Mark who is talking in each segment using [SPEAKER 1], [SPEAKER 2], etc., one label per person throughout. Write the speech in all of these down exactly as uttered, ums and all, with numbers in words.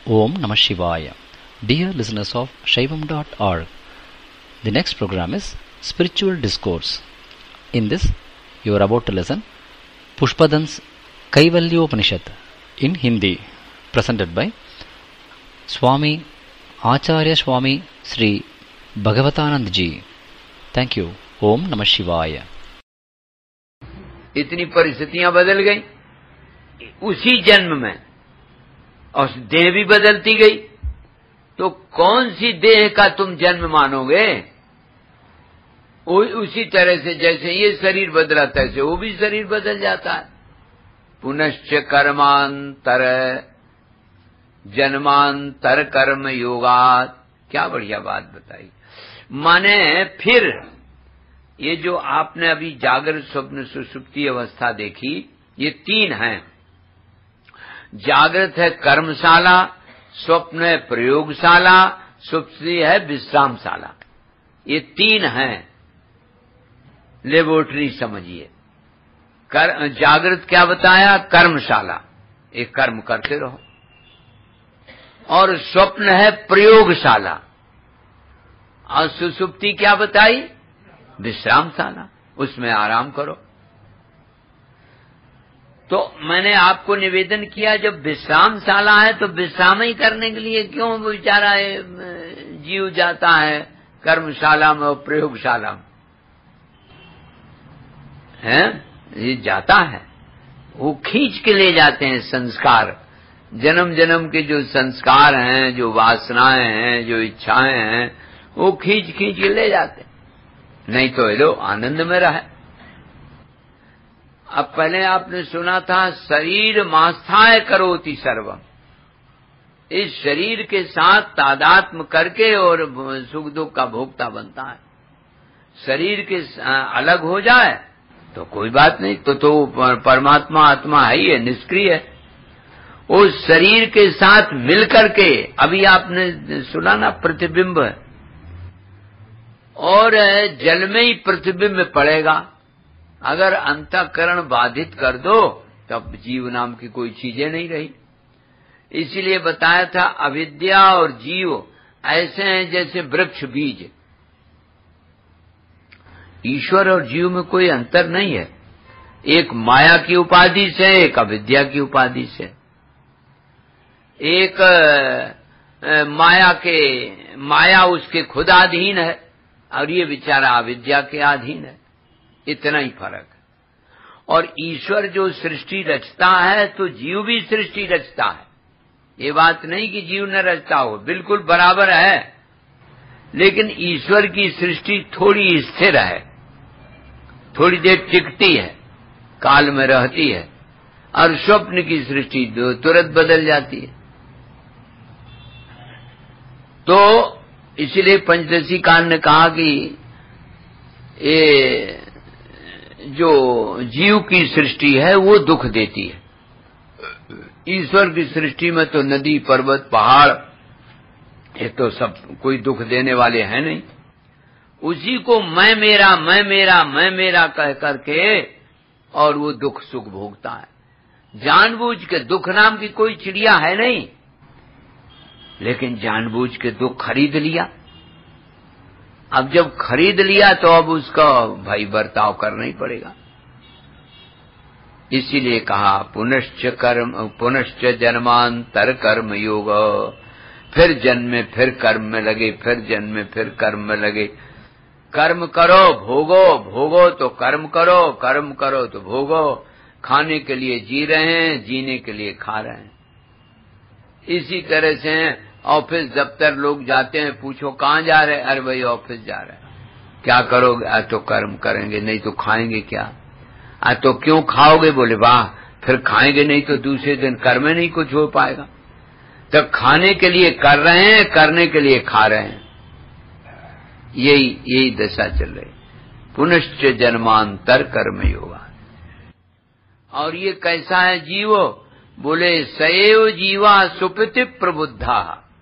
[SPEAKER 1] Om Namah Shivaya. Dear listeners of Shaivam dot org, the next program is Spiritual Discourse. In this, you are about to listen Pushpadan's Kaivalyopanishad in Hindi, presented by Swami Acharya Swami Sri Bhagavatanand Ji. Thank you. Om Namah Shivaya.
[SPEAKER 2] इतनी परिस्थितियां बदल गई उसी जन्म में, और देह भी बदलती गई। तो कौन सी देह का तुम जन्म मानोगे? उसी तरह से जैसे ये शरीर बदला तैसे वो भी शरीर बदल जाता है। पुनश्च कर्मांतर जन्मांतर कर्म योगात। क्या बढ़िया बात बताई। माने फिर ये जो आपने अभी जागृत स्वप्न सुषुप्ति अवस्था देखी, ये तीन हैं। जागृत है कर्मशाला, स्वप्न है प्रयोगशाला, सुप्ति है विश्रामशाला। ये तीन हैं लेबोरेटरी समझिए। कर, जागृत क्या बताया? कर्मशाला, एक कर्म करते रहो। और स्वप्न है प्रयोगशाला, और सुसुप्ति क्या बताई? विश्रामशाला, उसमें आराम करो। तो मैंने आपको निवेदन किया, जब विश्रामशाला है तो विश्राम ही करने के लिए क्यों बेचारा जीव जाता है कर्मशाला में और प्रयोगशाला में? है ये जाता है, वो खींच के ले जाते हैं संस्कार, जन्म जन्म के जो संस्कार हैं, जो वासनाएं हैं, जो इच्छाएं हैं, वो खींच खींच के ले जाते हैं। नहीं तो ये लो आनंद में रहे। अब पहले आपने सुना था शरीर मास्थाय करोति सर्वम। इस शरीर के साथ तादात्म्य करके और सुख दुख का भोक्ता बनता है। शरीर के अलग हो जाए तो कोई बात नहीं, तो तो परमात्मा आत्मा है ही है, निष्क्रिय है। उस शरीर के साथ मिलकर के, अभी आपने सुना ना प्रतिबिंब है, और जल में ही प्रतिबिंब पड़ेगा। अगर अंतःकरण बाधित कर दो तब जीव नाम की कोई चीजें नहीं रही। इसीलिए बताया था अविद्या और जीव ऐसे हैं जैसे वृक्ष बीज। ईश्वर और जीव में कोई अंतर नहीं है। एक माया की उपाधि से, एक अविद्या की उपाधि से। एक माया के माया उसके खुद अधीन है, और ये बेचारा अविद्या के अधीन है। इतना ही फर्क है। और ईश्वर जो सृष्टि रचता है तो जीव भी सृष्टि रचता है। ये बात नहीं कि जीव न रचता हो, बिल्कुल बराबर है। लेकिन ईश्वर की सृष्टि थोड़ी स्थिर है, थोड़ी देर टिकती है, काल में रहती है। और स्वप्न की सृष्टि तुरंत बदल जाती है। तो इसलिए पंचदशी काल ने कहा कि ये जो जीव की सृष्टि है वो दुख देती है। ईश्वर की सृष्टि में तो नदी पर्वत पहाड़ ये तो सब कोई दुख देने वाले हैं नहीं। उसी को मैं मेरा मैं मेरा मैं मेरा कह करके और वो दुख सुख भोगता है। जानबूझ के दुख नाम की कोई चिड़िया है नहीं, लेकिन जानबूझ के दुख खरीद लिया। अब जब खरीद लिया तो अब उसका भाई बर्ताव करना ही पड़ेगा। इसीलिए कहा पुनश्च कर्म पुनश्च जन्मांतर कर्म योग। फिर जन्म में फिर कर्म में लगे, फिर जन्म में फिर कर्म में लगे। कर्म करो भोगो, भोगो तो कर्म करो, कर्म करो तो भोगो। खाने के लिए जी रहे हैं, जीने के लिए खा रहे हैं। इसी तरह से ऑफिस दफ्तर लोग जाते हैं, पूछो कहाँ जा रहे हैं? अरे भाई ऑफिस जा रहे हैं। क्या करोगे? आज तो कर्म करेंगे, नहीं तो खाएंगे क्या? आज तो क्यों खाओगे? बोले वाह, फिर खाएंगे नहीं तो दूसरे दिन कर्म में नहीं कुछ हो पाएगा। तो खाने के लिए कर रहे हैं, करने के लिए खा रहे हैं। यही यही दशा चल रही। पुनश्च जन्मांतर कर्म योगा। और ये कैसा है जीवो? बोले सएव जीवा सुप्ति प्रबुद्धा।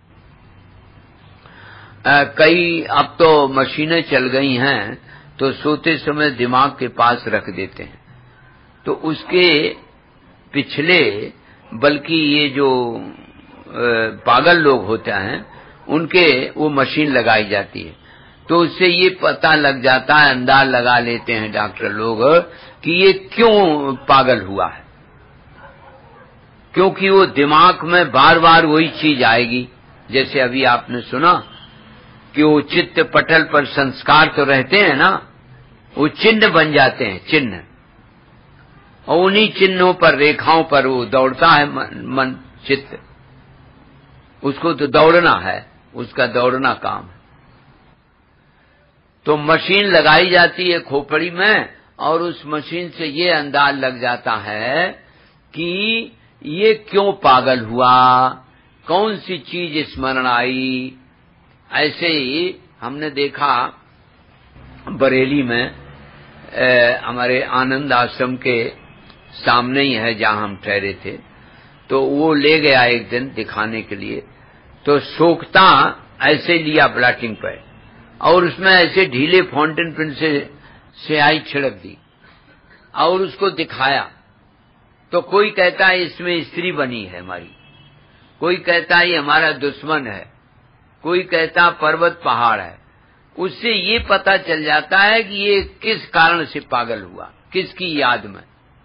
[SPEAKER 2] कई अब तो मशीनें चल गई हैं, तो सोते समय दिमाग के पास रख देते हैं, तो उसके पिछले बल्कि ये जो पागल लोग होते हैं उनके वो मशीन लगाई जाती है, तो उससे ये पता लग जाता है, अंदाज लगा लेते हैं डॉक्टर लोग कि ये क्यों पागल हुआ है, क्योंकि वो दिमाग में बार बार वही चीज आएगी। जैसे अभी आपने सुना कि वो चित्त पटल पर संस्कार तो रहते हैं ना, वो चिन्ह बन जाते हैं, चिन्ह, और उन्हीं चिन्हों पर, रेखाओं पर वो दौड़ता है मन, मन चित्त, उसको तो दौड़ना है, उसका दौड़ना काम है। तो मशीन लगाई जाती है खोपड़ी में, और उस मशीन से ये अंदाज लग जाता है कि ये क्यों पागल हुआ, कौन सी चीज स्मरण आई। ऐसे ही हमने देखा बरेली में हमारे आनंद आश्रम के सामने ही है जहां हम ठहरे थे, तो वो ले गया एक दिन दिखाने के लिए, तो सोखता ऐसे लिया ब्लैटिंग पे, और उसमें ऐसे ढीले फाउंटेन पेन से स्याही छिड़क दी और उसको दिखाया। तो कोई कहता है इसमें स्त्री बनी है हमारी, कोई कहता है ये हमारा दुश्मन है, कोई कहता पर्वत पहाड़ है। उससे ये पता चल जाता है कि ये किस कारण से पागल हुआ, किसकी याद में।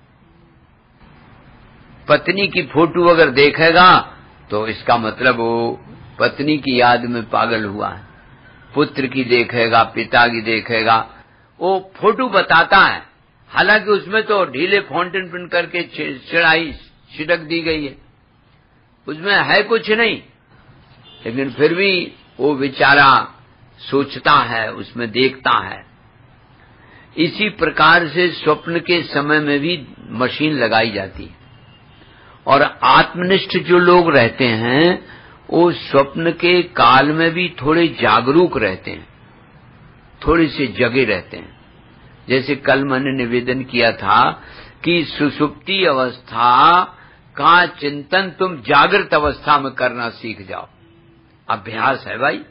[SPEAKER 2] पत्नी की फोटो अगर देखेगा तो इसका मतलब वो पत्नी की याद में पागल हुआ है, पुत्र की देखेगा, पिता की देखेगा, वो फोटो बताता है, हालांकि उसमें तो ढीले फाउंटेन पेन करके चिड़ाई छिड़क दी गई है, उसमें है कुछ नहीं, लेकिन फिर भी वो बेचारा सोचता है, उसमें देखता है। इसी प्रकार से स्वप्न के समय में भी मशीन लगाई जाती है, और आत्मनिष्ठ जो लोग रहते हैं वो स्वप्न के काल में भी थोड़े जागरूक रहते हैं, थोड़े से जगे रहते हैं। जैसे कल मैंने निवेदन किया था कि सुषुप्ति अवस्था का चिंतन तुम जागृत अवस्था में करना सीख जाओ, अभ्यास है भाई।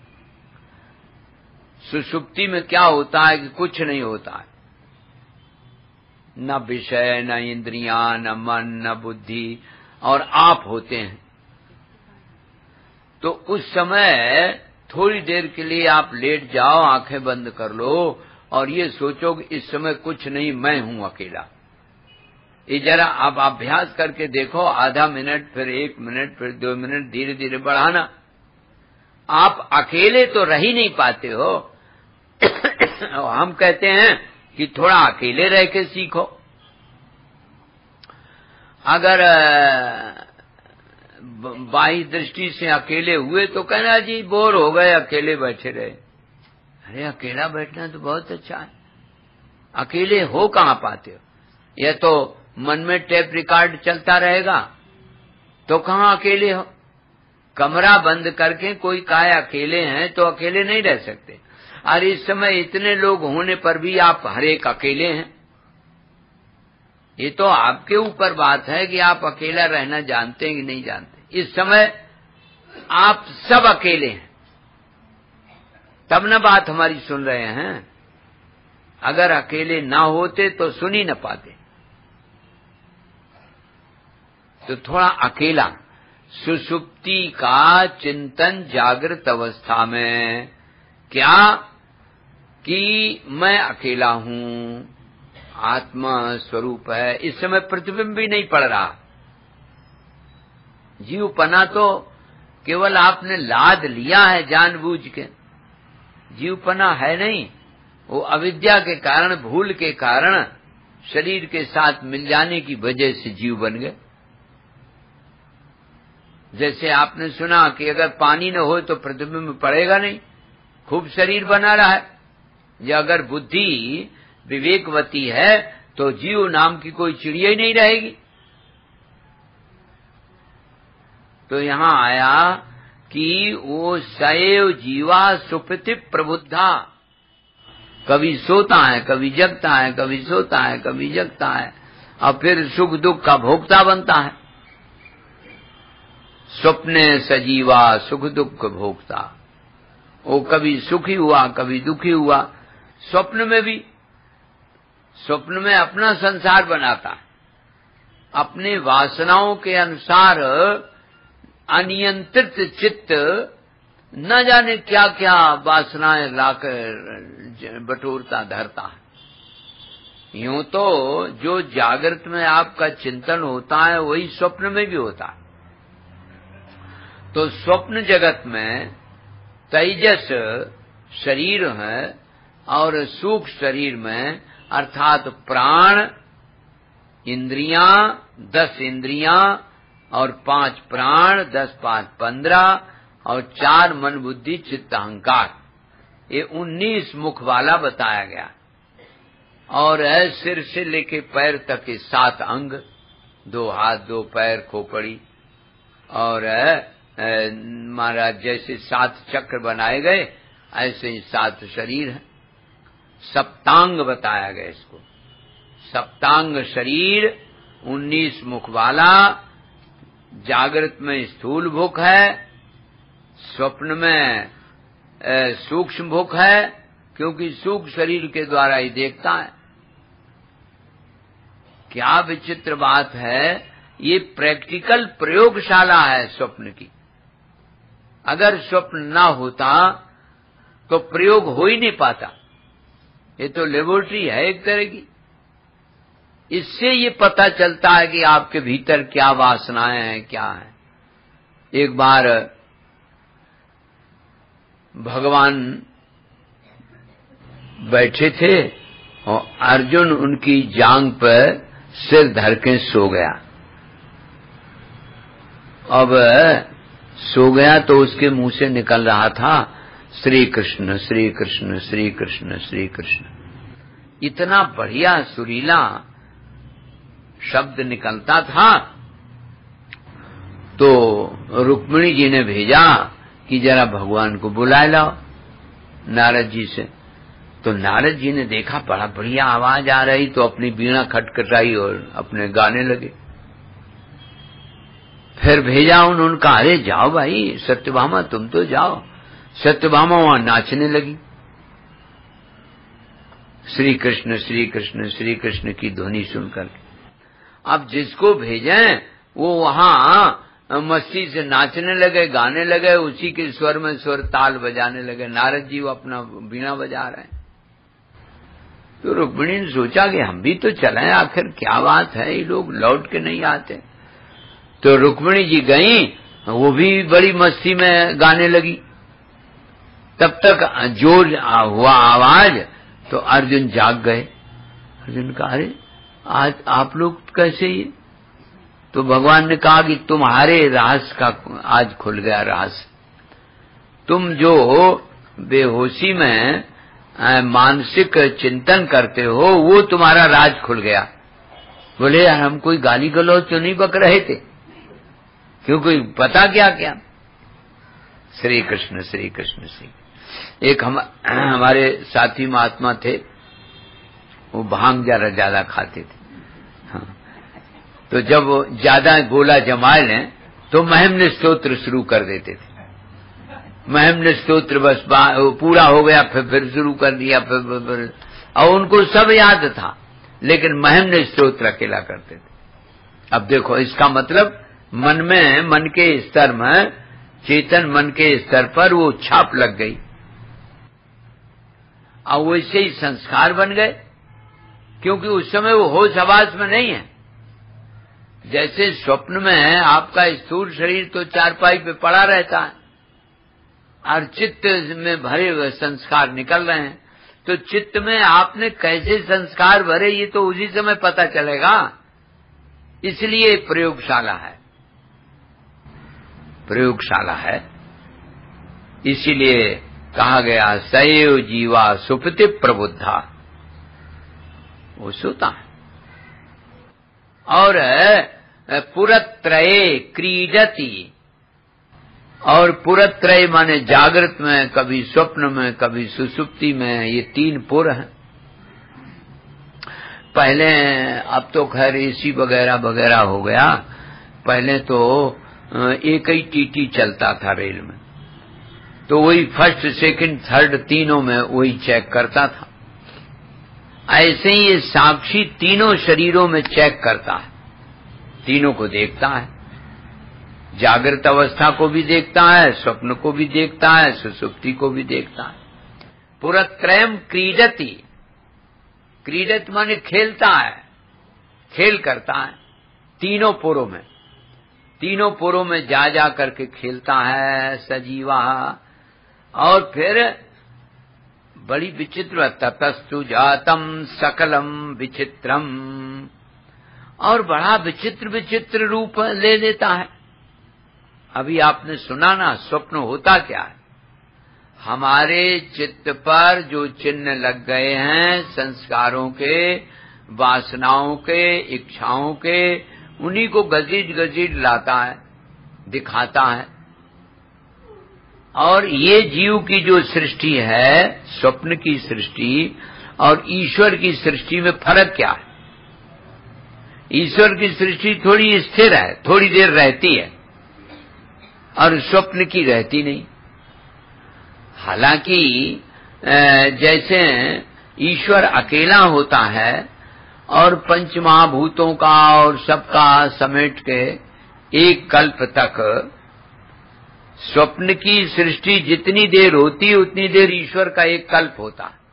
[SPEAKER 2] सुषुप्ति में क्या होता है कि कुछ नहीं होता है, न विषय, न इंद्रियां, न मन, न बुद्धि, और आप होते हैं। तो उस समय थोड़ी देर के लिए आप लेट जाओ, आंखें बंद कर लो और ये सोचो कि इस समय कुछ नहीं, मैं हूं अकेला। ये जरा आप अभ्यास करके देखो, आधा मिनट, फिर एक मिनट, फिर दो मिनट, धीरे धीरे बढ़ाना। आप अकेले तो रह ही नहीं पाते हो। हम कहते हैं कि थोड़ा अकेले रह के सीखो। अगर बाह्य दृष्टि से अकेले हुए तो कहना जी बोर हो गए, अकेले बैठे रहे। अरे अकेला बैठना तो बहुत अच्छा है, अकेले हो कहाँ पाते हो? यह तो मन में टेप रिकॉर्ड चलता रहेगा तो कहाँ अकेले हो? कमरा बंद करके कोई कहे अकेले हैं तो अकेले नहीं रह सकते। और इस समय इतने लोग होने पर भी आप हर एक अकेले हैं। ये तो आपके ऊपर बात है कि आप अकेला रहना जानते हैं कि नहीं जानते। इस समय आप सब अकेले हैं, तब न बात हमारी सुन रहे हैं। अगर अकेले ना होते तो सुन ही न पाते। तो थोड़ा अकेला, सुषुप्ति का चिंतन जागृत अवस्था में, क्या कि मैं अकेला हूं, आत्मा स्वरूप है। इस समय प्रतिबिंब भी नहीं पड़ रहा। जीवपना तो केवल आपने लाद लिया है जानबूझ के, जीवपना है नहीं। वो अविद्या के कारण, भूल के कारण, शरीर के साथ मिल जाने की वजह से जीव बन गए। जैसे आपने सुना कि अगर पानी न हो तो प्रतिबिंब पड़ेगा नहीं, खूब शरीर बना रहा है। या अगर बुद्धि विवेकवती है तो जीव नाम की कोई चिड़िया ही नहीं रहेगी। तो यहां आया कि वो सैव जीवा सुप्ति प्रबुद्धा, कभी सोता है, कभी जगता है, कभी सोता है, कभी जगता है, और फिर सुख दुख का भोक्ता बनता है। स्वप्ने सजीवा सुख दुख भोक्ता, वो कभी सुखी हुआ, कभी दुखी हुआ। स्वप्न में भी, स्वप्न में अपना संसार बनाता है, अपने वासनाओं के अनुसार अनियंत्रित चित्त न जाने क्या क्या वासनाएं लाकर बटोरता धरता है। यूं तो जो जागृत में आपका चिंतन होता है वही स्वप्न में भी होता है। तो स्वप्न जगत में तेजस शरीर है और सूक्ष्म शरीर में अर्थात प्राण, इंद्रियां, दस इंद्रियां और पांच प्राण, दस पांच पंद्रह और चार मन बुद्धि चित्त अहंकार, ये उन्नीस मुख वाला बताया गया। और है सिर से लेके पैर तक के सात अंग, दो हाथ, दो पैर, खोपड़ी, और महाराज जैसे सात चक्र बनाए गए ऐसे ही सात शरीर है। सप्तांग बताया गया इसको। सप्तांग शरीर, उन्नीस मुख वाला, जागृत में स्थूल भुक है, स्वप्न में सूक्ष्म भुक है, क्योंकि सूक्ष्म शरीर के द्वारा ही देखता है। क्या विचित्र बात है, ये प्रैक्टिकल प्रयोगशाला है स्वप्न की। अगर स्वप्न ना होता तो प्रयोग हो ही नहीं पाता। ये तो लेबोरेटरी है एक तरह की। इससे ये पता चलता है कि आपके भीतर क्या वासनाएं हैं, क्या है। एक बार भगवान बैठे थे और अर्जुन उनकी जांग पर सिर धर के सो गया। अब सो गया तो उसके मुंह से निकल रहा था श्री कृष्ण श्री कृष्ण श्री कृष्ण श्री कृष्ण। इतना बढ़िया सुरीला शब्द निकलता था। तो रुक्मिणी जी ने भेजा कि जरा भगवान को बुला लाओ नारद जी से। तो नारद जी ने देखा बड़ा बढ़िया आवाज आ रही, तो अपनी बीणा खटखटाई और अपने गाने लगे। फिर भेजा उन्होंने कहा, अरे जाओ भाई सत्यभामा, तुम तो जाओ। सत्यभामा वहां नाचने लगी। श्री कृष्ण श्री कृष्ण श्री कृष्ण की ध्वनि सुनकर। अब जिसको भेजें वो वहां मस्ती से नाचने लगे, गाने लगे, उसी के स्वर में स्वर ताल बजाने लगे। नारद जी वो अपना बीणा बजा रहे हैं। तो रुक्मिणी ने सोचा कि हम भी तो चलें, आखिर क्या बात है, ये लोग लौट के नहीं आते। तो रुक्मिणी जी गई, वो भी बड़ी मस्ती में गाने लगी। तब तक जोर हुआ आवाज, तो अर्जुन जाग गए। अर्जुन कहा, अरे आज आप लोग कैसे ये? तो भगवान ने कहा कि तुम्हारे राज का आज खुल गया राज। तुम जो बेहोशी में मानसिक चिंतन करते हो वो तुम्हारा राज खुल गया। बोले यार हम कोई गाली गलौज तो नहीं बक रहे थे, क्योंकि पता क्या क्या। श्री कृष्ण श्री कृष्ण श्री। एक हम हमारे साथी महात्मा थे, वो भांग जरा ज्यादा खाते थे। हाँ। तो जब ज्यादा गोला जमा लें तो महिम्न स्तोत्र शुरू कर देते थे। महिम्न स्तोत्र बस पूरा हो गया, फिर फिर शुरू कर दिया, फिर, फिर, फिर और उनको सब याद था, लेकिन महिम्न स्तोत्र अकेला करते थे। अब देखो इसका मतलब मन में, मन के स्तर में, चेतन मन के स्तर पर वो छाप लग गई और वैसे ही संस्कार बन गए, क्योंकि उस समय वो होश हवास में नहीं है। जैसे स्वप्न में आपका स्थूल शरीर तो चारपाई पे पड़ा रहता है और चित्त में भरे हुए संस्कार निकल रहे हैं, तो चित्त में आपने कैसे संस्कार भरे ये तो उसी समय पता चलेगा। इसलिए प्रयोगशाला है, प्रयोगशाला है। इसीलिए कहा गया सैव जीवा सुप्ति प्रबुद्धा, वो सोता है। और पुरत्रये क्रीडति, और पुरत्रय माने जागृत में, कभी स्वप्न में, कभी सुसुप्ति में, ये तीन पुर हैं। पहले, अब तो खैर एसी वगैरह वगैरह हो गया, पहले तो एक ही टीटी चलता था रेल में, तो वही फर्स्ट सेकंड थर्ड तीनों में वही चेक करता था। ऐसे ही ये साक्षी तीनों शरीरों में चेक करता है, तीनों को देखता है। जागृत अवस्था को भी देखता है, स्वप्न को भी देखता है, सुषुप्ति को भी देखता है। पुरत्रयम क्रीडति, क्रीडत माने खेलता है, खेल करता है तीनों पुरों में, तीनों पुरों में जा जा करके खेलता है सजीवा। और फिर बड़ी विचित्र, ततस्तु जातम सकलम विचित्रम, और बड़ा विचित्र विचित्र रूप ले लेता है। अभी आपने सुना ना, स्वप्न होता क्या है? हमारे चित्त पर जो चिन्ह लग गए हैं संस्कारों के, वासनाओं के, इच्छाओं के, उन्हीं को घसीट घसीट लाता है, दिखाता है। और ये जीव की जो सृष्टि है, स्वप्न की सृष्टि और ईश्वर की सृष्टि में फर्क क्या है? ईश्वर की सृष्टि थोड़ी स्थिर है, थोड़ी देर रहती है, और स्वप्न की रहती नहीं। हालांकि जैसे ईश्वर अकेला होता है और पंच महाभूतों का और सबका समेट के एक कल्प तक, स्वप्न की सृष्टि जितनी देर होती है उतनी देर ईश्वर का एक कल्प होता है।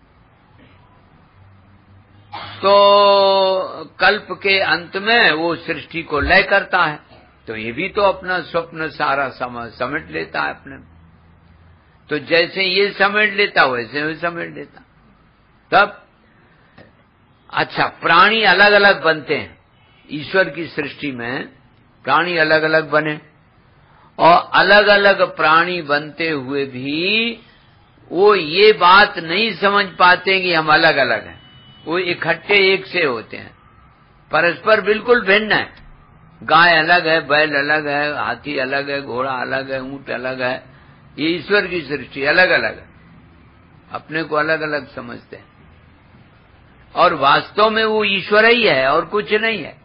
[SPEAKER 2] तो कल्प के अंत में वो सृष्टि को लय करता है, तो ये भी तो अपना स्वप्न सारा समेट लेता है अपने। तो जैसे ये समेट लेता वैसे वो समेट लेता। तब अच्छा, प्राणी अलग अलग बनते हैं ईश्वर की सृष्टि में, प्राणी अलग अलग बने, और अलग अलग प्राणी बनते हुए भी वो ये बात नहीं समझ पाते कि हम अलग अलग हैं। वो इकट्ठे एक से होते हैं, परस्पर बिल्कुल भिन्न है। गाय अलग है, बैल अलग है, हाथी अलग है, घोड़ा अलग है, ऊंट अलग है। ये ईश्वर की सृष्टि अलग अलग है, अपने को अलग अलग समझते हैं, और वास्तव में वो ईश्वर ही है और कुछ नहीं है।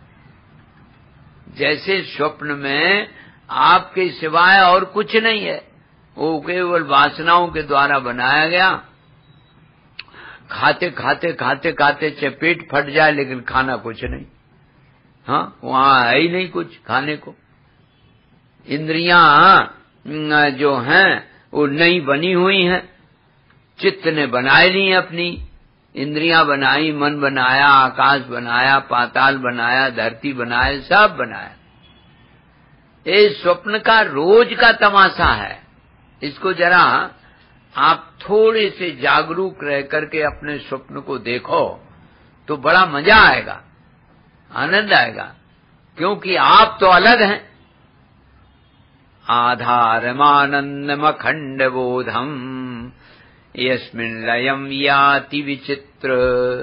[SPEAKER 2] जैसे स्वप्न में आपके सिवाय और कुछ नहीं है, वो केवल वासनाओं के द्वारा बनाया गया। खाते खाते खाते खाते चाहे पेट फट जाए लेकिन खाना कुछ नहीं। हाँ, वहां है ही नहीं कुछ खाने को। इंद्रियां जो हैं वो नई बनी हुई हैं, चित्त ने बनाए ली अपनी इंद्रियां बनाई, मन बनाया, आकाश बनाया, पाताल बनाया, धरती बनाए, सब बनाया। ये स्वप्न का रोज का तमाशा है। इसको जरा आप थोड़े से जागरूक रह करके अपने स्वप्न को देखो तो बड़ा मजा आएगा, आनंद आएगा, क्योंकि आप तो अलग हैं। आधारमानंदम अखंड बोधम यस्मिन् लयं याति विचित्र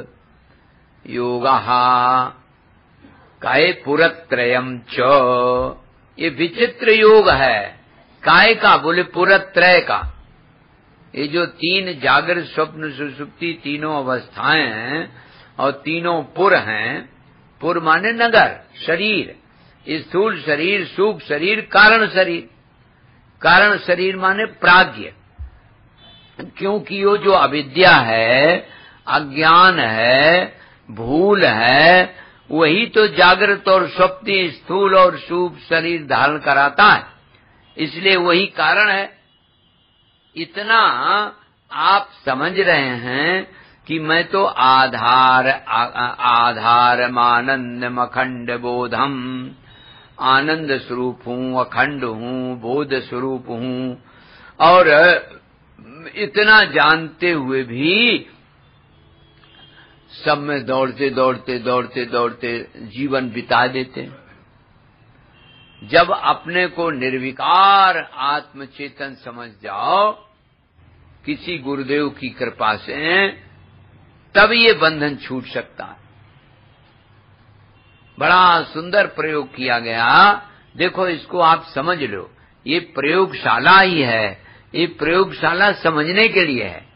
[SPEAKER 2] योगः काय पुरत्रयम् च। ये विचित्र योग है। काय का? बोले पुरत्रय का। ये जो तीन जागृत स्वप्न सुषुप्ति तीनों अवस्थाएं हैं और तीनों पुर हैं। पुर माने नगर, शरीर, स्थूल शरीर, सूक्ष्म शरीर, कारण शरीर। कारण शरीर माने प्राज्ञ, क्योंकि वो जो अविद्या है, अज्ञान है, भूल है, वही तो जागृत और स्वप्न, स्थूल और सूक्ष्म शरीर धारण कराता है। इसलिए वही कारण है। इतना आप समझ रहे हैं कि मैं तो आधार आधार आनंदम अखंड बोधम, आनंद स्वरूप हूँ, अखंड हूँ, बोध स्वरूप हूँ, और इतना जानते हुए भी सब में दौड़ते दौड़ते दौड़ते दौड़ते जीवन बिता देते। जब अपने को निर्विकार आत्मचेतन समझ जाओ किसी गुरुदेव की कृपा से, तब ये बंधन छूट सकता है। बड़ा सुंदर प्रयोग किया गया। देखो, इसको आप समझ लो, ये प्रयोगशाला ही है। ये प्रयोगशाला समझने के लिए है।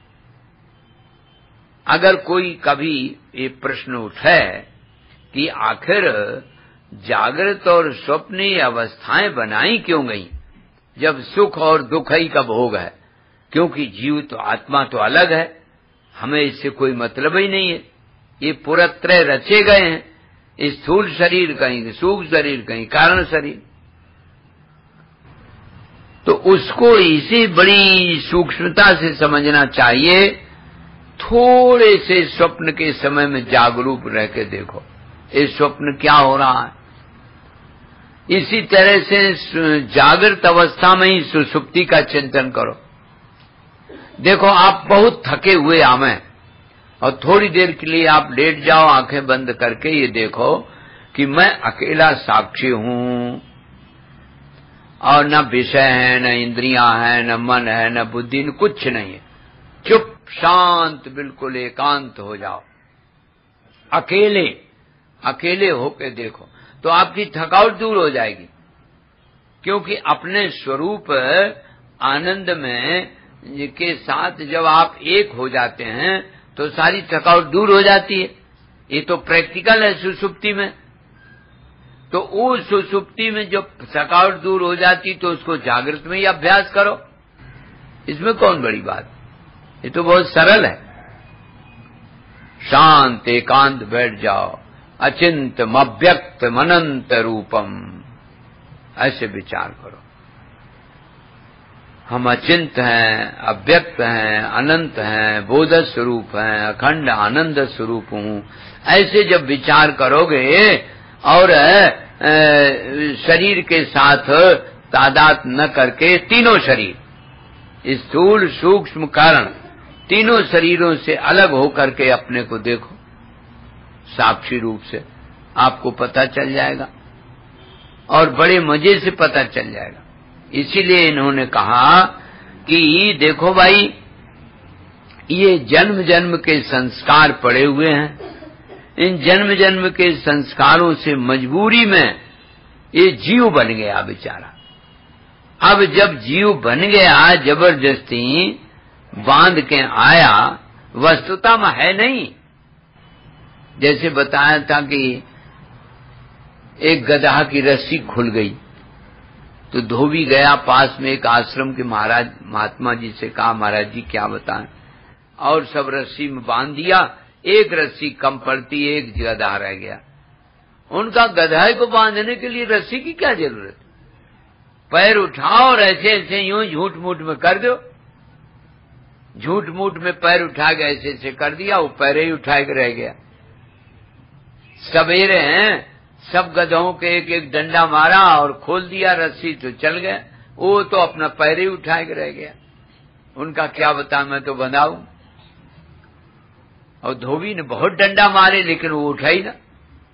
[SPEAKER 2] अगर कोई कभी ये प्रश्न उठे कि आखिर जागृत और स्वप्न अवस्थाएं बनाई क्यों गई जब सुख और दुख ही का भोग है? क्योंकि जीव तो, आत्मा तो अलग है, हमें इससे कोई मतलब ही नहीं है। ये पुरत्रय रचे गए हैं, स्थूल शरीर कहीं, सूक्ष्म शरीर कहीं, कारण शरीर। तो उसको इसी बड़ी सूक्ष्मता से समझना चाहिए। थोड़े से स्वप्न के समय में जागरूक रह के देखो ये स्वप्न क्या हो रहा है। इसी तरह से जागृत अवस्था में ही सुषुप्ति का चिंतन करो। देखो आप बहुत थके हुए आवे और थोड़ी देर के लिए आप लेट जाओ आंखें बंद करके, ये देखो कि मैं अकेला साक्षी हूं और न विषय है, न इंद्रियां हैं, न मन है, न बुद्धि, न कुछ नहीं है। चुप शांत बिल्कुल एकांत हो जाओ, अकेले अकेले होके देखो तो आपकी थकावट दूर हो जाएगी। क्योंकि अपने स्वरूप आनंद में के साथ जब आप एक हो जाते हैं तो सारी थकावट दूर हो जाती है। ये तो प्रैक्टिकल है सुषुप्ति में। तो उस सुषुप्ति में जब थकावट दूर हो जाती तो उसको जागृत में ही अभ्यास करो। इसमें कौन बड़ी बात, ये तो बहुत सरल है। शांत एकांत बैठ जाओ, अचिंतम अव्यक्तम अनंत रूपम, ऐसे विचार करो। हम अचिंत हैं, अव्यक्त हैं, अनंत हैं, बोध स्वरूप हैं, अखंड आनंद स्वरूप हूं। ऐसे जब विचार करोगे और शरीर के साथ तादाद न करके तीनों शरीर, स्थूल सूक्ष्म कारण, तीनों शरीरों से अलग होकर के अपने को देखो साक्षी रूप से, आपको पता चल जाएगा और बड़े मजे से पता चल जाएगा। इसीलिए इन्होंने कहा कि देखो भाई, ये जन्म जन्म के संस्कार पड़े हुए हैं। इन जन्म जन्म के संस्कारों से मजबूरी में ये जीव बन गया बेचारा। अब जब जीव बन गया, जबरदस्ती बांध के आया, वस्तुता में है नहीं। जैसे बताया था कि एक गधा की रस्सी खुल गई तो धोबी गया पास में एक आश्रम के महाराज महात्मा जी से कहा, महाराज जी क्या बताएं, और सब रस्सी में बांध दिया। एक रस्सी कम पड़ती, एक गधा रह गया। उनका गधाई को बांधने के लिए रस्सी की क्या जरूरत, पैर उठाओ और ऐसे ऐसे यूं झूठ मूठ में कर दो। झूठ मूठ में पैर उठा के ऐसे ऐसे कर दिया, वो पैर ही उठा के रह गया। सवेरे हैं, सब गधों के एक एक डंडा मारा और खोल दिया रस्सी तो चल गए, वो तो अपना पैर ही उठा के रह गया। उनका क्या बता, मैं तो बंधाऊं। और धोबी ने बहुत डंडा मारे लेकिन वो उठा ही ना।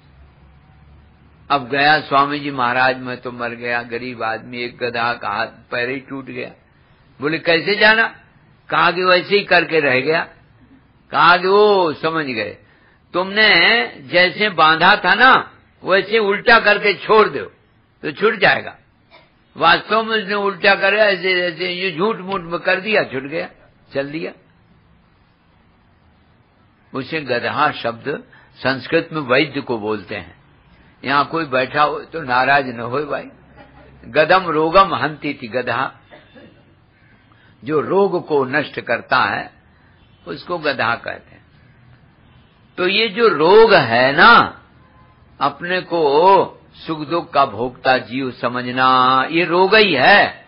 [SPEAKER 2] अब गया स्वामी जी महाराज, मैं तो मर गया, गरीब आदमी, एक गधा का हाथ पैर ही टूट गया। बोले कैसे जाना, कहा कि वैसे ही करके रह गया। कहा कि वो समझ गए, तुमने जैसे बांधा था ना वैसे उल्टा करके छोड़ दो तो छूट जाएगा। वास्तव में उसने उल्टा कर ऐसे ऐसे ये झूठ मूठ में कर दिया, छूट गया, चल दिया। उसे गधा शब्द संस्कृत में वैद्य को बोलते हैं। यहाँ कोई बैठा हो तो नाराज न हो भाई। गदम रोगम हंती थी, गधा जो रोग को नष्ट करता है उसको गधा कहते हैं। तो ये जो रोग है ना, अपने को सुख दुख का भोगता जीव समझना, ये रोग ही है।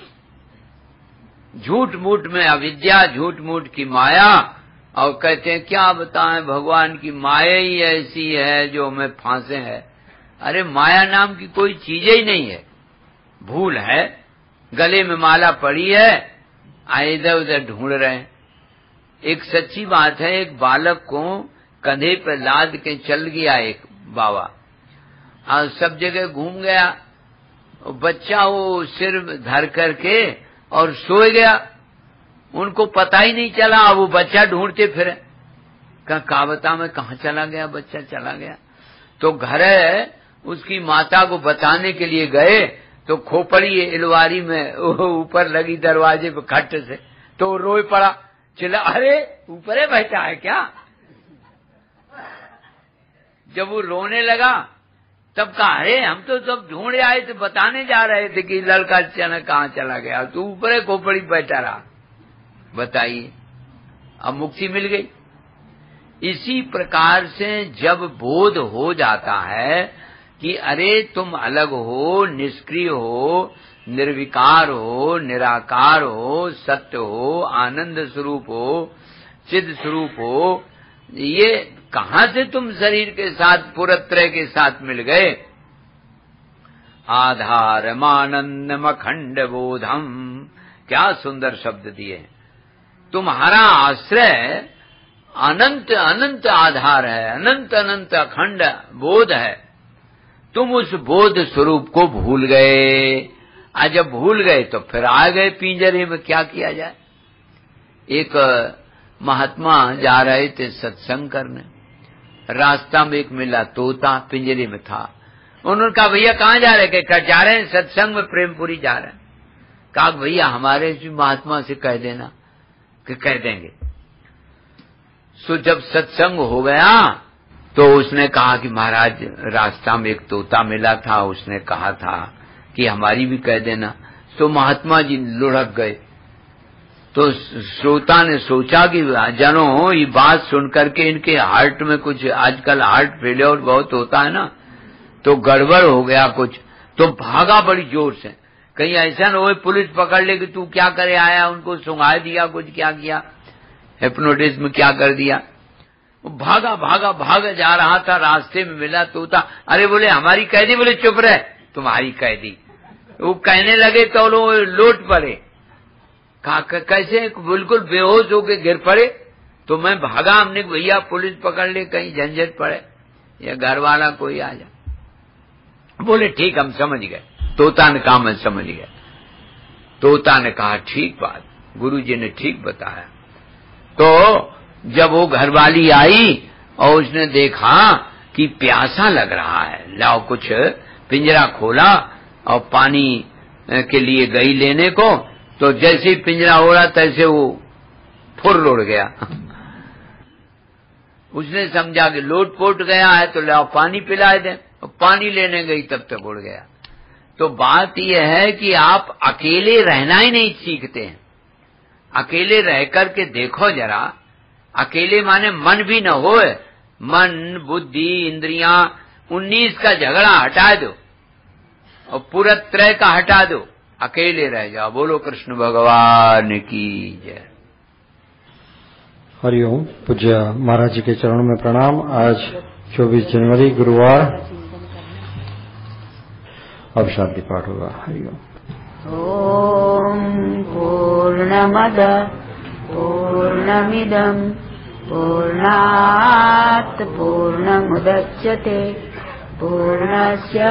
[SPEAKER 2] झूठ मूठ में अविद्या, झूठ मूठ की माया, और कहते हैं क्या बताएं, भगवान की माया ही ऐसी है जो हमें फांसे है। अरे माया नाम की कोई चीज ही नहीं है, भूल है। गले में माला पड़ी है, आए इधर उधर ढूंढ रहे हैं। एक सच्ची बात है, एक बालक को कंधे पर लाद के चल गया एक बाबा, और सब जगह घूम गया। बच्चा वो सिर धर करके और सो गया, उनको पता ही नहीं चला। वो बच्चा ढूंढते फिरे, कहा का बता मैं कहाँ चला गया, बच्चा चला गया। तो घर उसकी माता को बताने के लिए गए तो खोपड़ी इलवारी में ऊपर लगी दरवाजे पे खट से, तो रोए पड़ा, चिल्ला, अरे ऊपर है बैठा है क्या। जब वो रोने लगा तब कहा, अरे हम तो सब ढूंढे आए थे, बताने जा रहे थे कि लड़का अचानक कहाँ चला गया, तो ऊपर है खोपड़ी बैठा रहा। बताइए, अब मुक्ति मिल गई। इसी प्रकार से जब बोध हो जाता है कि अरे तुम अलग हो, निष्क्रिय हो, निर्विकार हो, निराकार हो, सत्य हो, आनंद स्वरूप हो, चिद स्वरूप हो, ये कहाँ से तुम शरीर के साथ पुरत्रय के साथ मिल गए? आधारमानंदम अखंड बोधम, क्या सुंदर शब्द दिए। तुम्हारा आश्रय अनंत अनंत आधार है, अनंत अनंत अखंड बोध है। तुम उस बोध स्वरूप को भूल गए। आज जब भूल गए तो फिर आ गए पिंजरे में, क्या किया जाए। एक महात्मा जा रहे थे सत्संग करने, रास्ता में एक मिला तोता, पिंजरे में था। उन्होंने कहा भैया कहाँ जा रहे? क्या जा रहे हैं सत्संग में, प्रेमपुरी जा रहे हैं। कहा भैया हमारे महात्मा से कह देना, कि कह देंगे। सो जब सत्संग हो गया तो उसने कहा कि महाराज रास्ता में एक तोता मिला था, उसने कहा था कि हमारी भी कह देना। तो महात्मा जी लुढ़क गए। तो श्रोता ने सोचा कि जनों ये बात सुन करके इनके हार्ट में कुछ, आजकल हार्ट फेलियर बहुत होता है ना, तो गड़बड़ हो गया कुछ। तो भागा बड़ी जोर से, कहीं ऐसा न हो पुलिस पकड़ ले कि तू क्या करे आया, उनको सुंघा दिया, कुछ क्या किया, हिप्नोटिज्म क्या कर दिया। भागा भागा भागा जा रहा था, रास्ते में मिला तोता। अरे बोले हमारी कैदी, बोले चुप रहे, तुम्हारी कैदी। वो कहने लगे तो लोग लोट पड़े। कहा कैसे? बिल्कुल बेहोश होके गिर पड़े। तो मैं भागा, हमने भैया पुलिस पकड़ ले, कहीं झंझट पड़े या घर वाला कोई आ जाए। बोले ठीक, हम समझ गए। तोता ने कहा मैं समझ गया। तोता ने कहा ठीक बात, गुरुजी ने ठीक बताया। तो जब वो घरवाली आई और उसने देखा कि प्यासा लग रहा है, लाओ कुछ पिंजरा खोला और पानी के लिए गई लेने को। तो जैसे ही पिंजरा हो रहा तैसे वो फुर उड़ गया। उसने समझा कि लोट पोट गया है तो लाओ पानी पिला दे। पानी लेने गई तब तक उड़ गया। तो बात यह है कि आप अकेले रहना ही नहीं सीखते हैं। अकेले रह करके देखो जरा, अकेले माने मन भी न हो, मन बुद्धि इंद्रियां उन्नीस का झगड़ा हटा दो और पूरा त्रय का हटा दो, अकेले रह जाओ। बोलो कृष्ण भगवान की जय।
[SPEAKER 3] हरिओम। पूज्य महाराज जी के चरणों में प्रणाम। आज चौबीस जनवरी गुरुवार, अब शांति पाठ होगा। हरिओम।
[SPEAKER 4] ओम पूर्णमद पूर्णमिदं पूर्णात् पूर्णमुदच्यते पूर्णस्य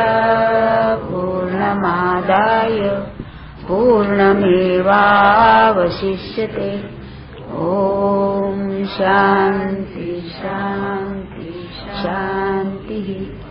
[SPEAKER 4] पूर्णमादाय पूर्णमेवावशिष्यते। ओम शांति शांति शांति।